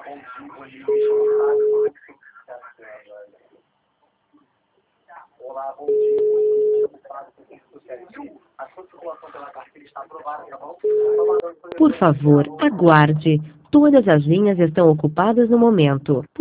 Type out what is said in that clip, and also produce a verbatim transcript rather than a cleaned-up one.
Olá, bom dia. A sua circulação pela carteira está aprovada, tá bom? Por favor, aguarde. Todas as linhas estão ocupadas no momento.